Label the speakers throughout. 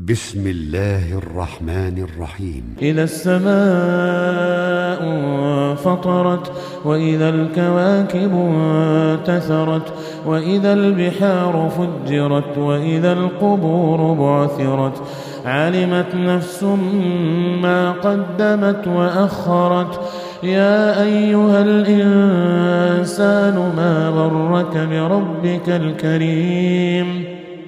Speaker 1: بسم الله الرحمن الرحيم.
Speaker 2: إذا السماء انفطرت وإذا الكواكب انتثرت وإذا البحار فجرت وإذا القبور بعثرت علمت نفس ما قدمت وأخرت يا أيها الإنسان ما غرك بربك الكريم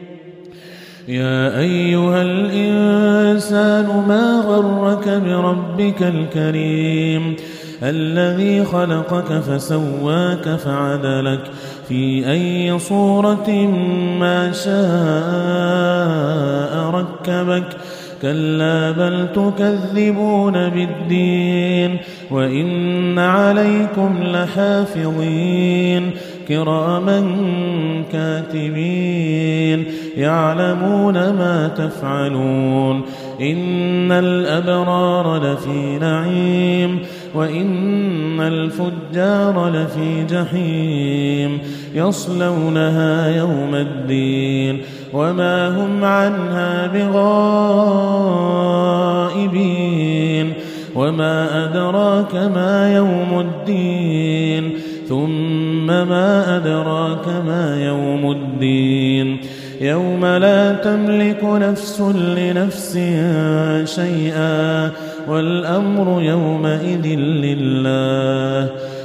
Speaker 2: الذي خلقك فسواك فعدلك في أي صورة ما شاء ركبك كلا بل تكذبون بالدين وإن عليكم لحافظين كراما كاتبين يعلمون ما تفعلون إن الأبرار لفي نعيم وإن الفجار لفي جحيم يصلونها يوم الدين وما هم عنها بغائبين وما أدراك ما يوم الدين ثم ما أدراك ما يوم الدين يوم لا تملك نفس لنفس شيئا والأمر يومئذ لله